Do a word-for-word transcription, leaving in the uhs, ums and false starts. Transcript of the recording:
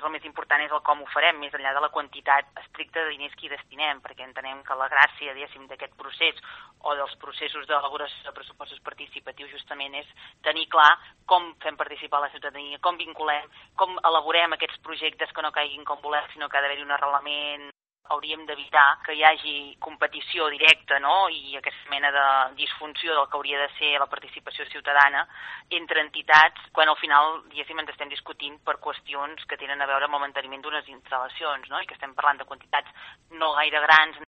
el més important és el com ho farem, més enllà de la quantitat estricta de diners que hi destinem, perquè entenem que la gràcia, diguéssim, d'aquest procés o dels processos d'elaboració de pressupostos participatius justament és tenir clar com fem participar la ciutadania, com vinculem, com elaborem aquests projectes que no caiguin com volem, sinó que ha d'haver-hi un arrelament. Hauríem d'evitar que hi hagi competició directa, no?, i aquesta mena de disfunció del que hauria de ser la participació ciutadana entre entitats, quan al final, diguéssim, ens estem discutint per qüestions que tenen a veure amb el manteniment d'unes instal·lacions, no?, i que estem parlant de quantitats no gaire grans,